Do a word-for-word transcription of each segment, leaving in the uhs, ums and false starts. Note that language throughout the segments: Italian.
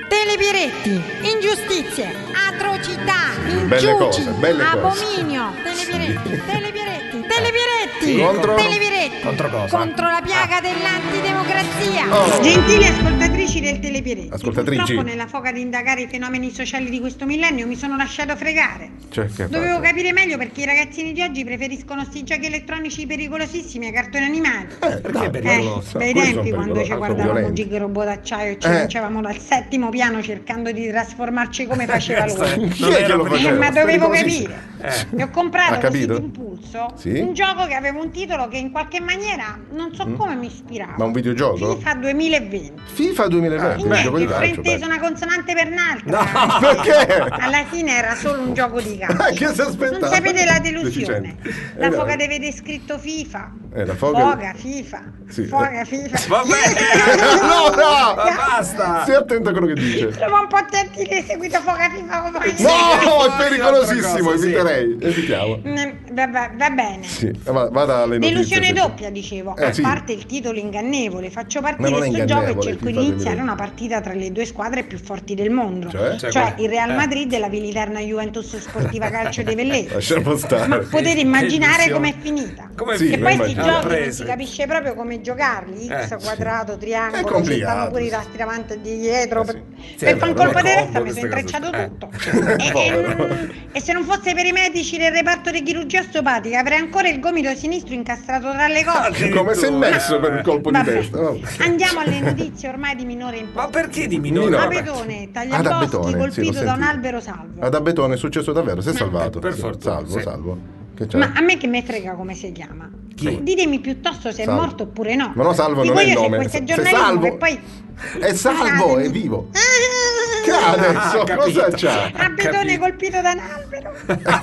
Telepiretti, ingiustizie, atrocità, Belle inciuci, cose, belle cose. abominio. Telepiretti, telepiretti, telepiretti, Sì. Contro? telepiretti. Contro cosa? Contro la piaga Ah. dell'antidemocrazia. Oh. Gentili ascoltatrici del Telepiretti, Ascoltatrici. purtroppo nella foga di indagare i fenomeni sociali di questo millennio mi sono lasciato fregare. Cioè, che Dovevo fatto? capire meglio perché i ragazzini di oggi preferiscono sti giochi elettronici pericolosissimi ai cartoni animati. Eh, Perché è no, pericoloso? Eh, bei Quelli tempi sono quando ci pericolosi, sono guardavamo violenti. Gig Robot d'acciaio e ci Eh. lanciavamo dal settimo piano cercando di trasformarci come faceva lui. Chi è che lo Eh, faceva? ma dovevo Pericolosissimo. capire. E ho comprato Ha così capito? d'impulso Sì? un gioco che aveva un titolo che in qualche maniera non so come mi ispirava. Ma un videogioco? FIFA duemilaventi. FIFA duemilaventi, E un gioco di niente, calcio. frainteso bello. una consonante per un'altra. No. Perché? Alla fine era solo un gioco di calcio. Ah, che si aspettava? Non sapete la delusione. Deficiente. La Eh, foga no. deve descritto FIFA. Eh, la foga- Foga, FIFA. Sì. Foga, FIFA. No, no! Ma basta! Stai attento a quello che dice. Sono un po' attenti che hai seguito foga FIFA come fai. No, è Sì, pericolosissimo, altra cosa, sì. eviterei. Evitiamo. Mm, Va, va- va bene. Sì, va- vada alle notizie. Delusione sì. doppia, dicevo. Eh, A sì. parte il titolo ingannevole, faccio Ma partire non è questo gioco e ingannevole, cerco di FIFA iniziare duemilaventi. una partita tra le due squadre più forti del mondo. Cioè? Cioè, Cioè quale? il Real Eh. Madrid e la viliterna Juventus Sportiva Calcio di Velletri. Lasciamo stare. Ma potete immaginare Che com'è finita. Come Sì, Che lo poi questi immagino. giochi non Prese. si capisce proprio come giocarli, X, Eh, quadrato, È triangolo, ci complicato, stanno pure i sì. tasti davanti e di dietro. Eh, Per, sì. Sì, per è fare un vero, colpo di combo testa mi queste sono cose. intrecciato Eh. tutto. E, Povero. e- e se non fosse per i medici del reparto di chirurgia osteopatica avrei ancora il gomito sinistro incastrato tra le cose. Come si è messo per un colpo di Vabbè. testa? Vabbè. Andiamo alle notizie ormai di minore Ma importanza. perché di minore? Minore. Vabbè. Abetone, Ah, da tagliaboschi, Abetone, sì, l'ho colpito da un sentito. albero salvo. Ad Abetone è successo davvero, si è salvato. per Sì, fortuna, Salvo, sì. salvo. Che c'è? Ma a me che me frega come si chiama? Chi? Ditemi piuttosto se Salvo. è morto oppure no. Ma no, Salvo Dico non è il io nome. se questo è Se- giornalismo Salvo- che poi... È salvo, è vivo. Che Ah, adesso? capito. Cosa c'ha? Abetone capito. colpito da un albero.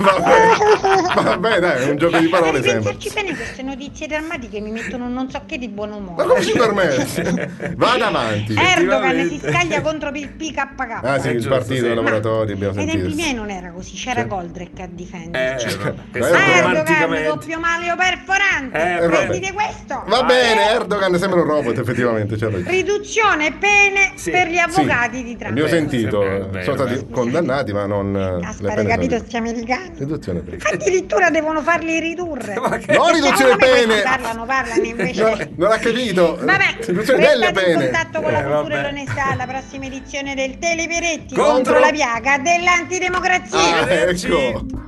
Vabbè, vabbè, dai, è un gioco di parole Devi sempre. pensarci bene, queste notizie drammatiche mi mettono un non so che di buon Ma umore. come si permette? Vada avanti. Erdogan si Effettivamente. scaglia contro il P K K. Ah sì, È il giusto, partito sì. dei Ma- lavoratori, abbiamo Ai tempi sentito. miei non era così, c'era Goldrick a difenderci. Eh, vabbè, Ma questo Ah, Erdogan- Erdogan, romanticamente. doppio maleo perforante. Eh, vabbè. Prendite questo. Va bene, Erdogan sembra un robot, effettivamente. c'è ragione. Riduzione pene Sì. per gli avvocati Sì, di Trump. abbiamo sentito, Bene, bene, sono stati bene. condannati, ma non. eh, Caspita, le hai pene capito sono- sti americani? Riduzione pene. Addirittura devono farli ridurre. Ma che- No, E riduzione secondo me questi pene! Parlano, parlano invece. No, non ha capito. Vabbè, Riduzione delle restate in pene. contatto con la Eh, cultura e vabbè. l'onestà alla prossima edizione del Teleperetti Contro- contro la piaga dell'antidemocrazia. Ah, Arrivederci. ecco.